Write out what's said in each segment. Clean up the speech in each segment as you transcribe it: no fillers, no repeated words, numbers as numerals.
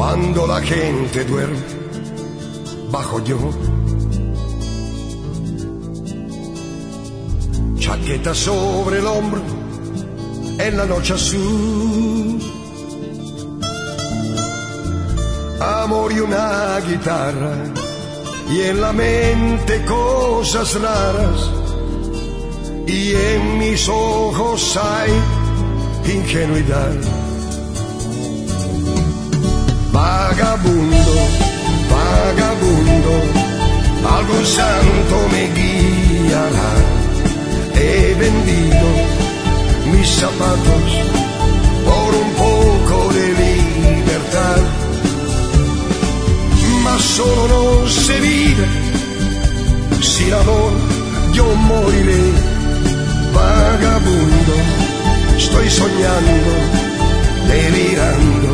Cuando la gente duerme, bajo yo. Chaqueta sobre el hombro, en la noche azul. Amor y una guitarra, y en la mente cosas raras, y en mis ojos hay ingenuidad. Vagabundo, vagabundo, algún santo me guiará. He vendido mis zapatos por un poco de libertad. Mas solo no se vive sin amor, yo moriré. Vagabundo, estoy soñando, delirando.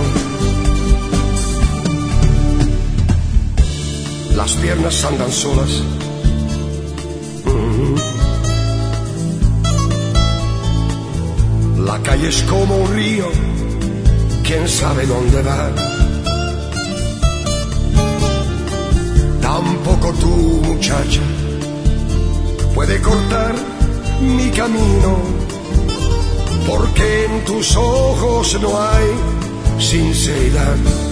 Las piernas andan solas. La calle es como un río, quién sabe dónde va. Tampoco tú, muchacha, puede cortar mi camino, porque en tus ojos no hay sinceridad.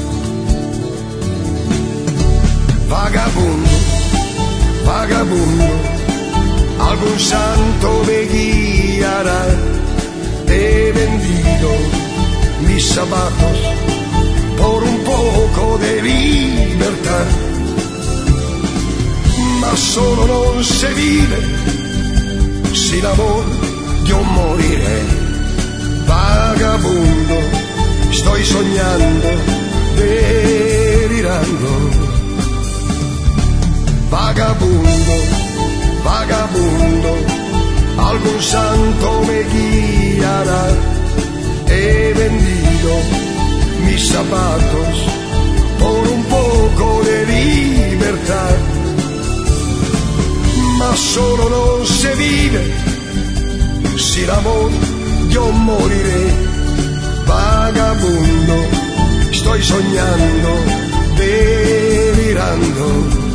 Vagabundo, vagabundo, algún santo me guiará. He vendido mis zapatos por un poco de libertad. Mas solo no se vive sin amor, yo moriré. Vagabundo, estoy soñando, delirando. Vagabundo, vagabundo, algún santo me guiará. He vendido mis zapatos por un poco de libertad. Mas solo no se vive sin amor, yo moriré. Vagabundo, estoy soñando, delirando.